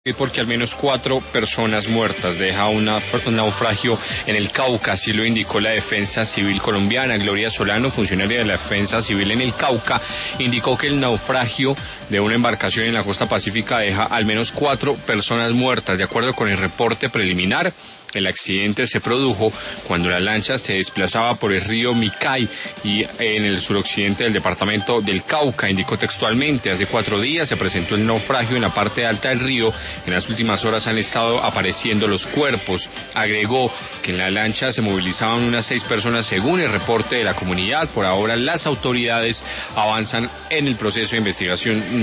Porque al menos 4 personas muertas deja un naufragio en el Cauca, así lo indicó la Defensa Civil colombiana. Gloria Solano, funcionaria de la Defensa Civil en el Cauca, indicó que el naufragio de una embarcación en la costa pacífica deja al menos 4 personas muertas. De acuerdo con el reporte preliminar, el accidente se produjo cuando la lancha se desplazaba por el río Micay y en el suroccidente del departamento del Cauca. Indicó textualmente: hace 4 días se presentó el naufragio en la parte alta del río. En las últimas horas han estado apareciendo los cuerpos. Agregó que en la lancha se movilizaban unas 6 personas según el reporte de la comunidad. Por ahora las autoridades avanzan en el proceso de investigación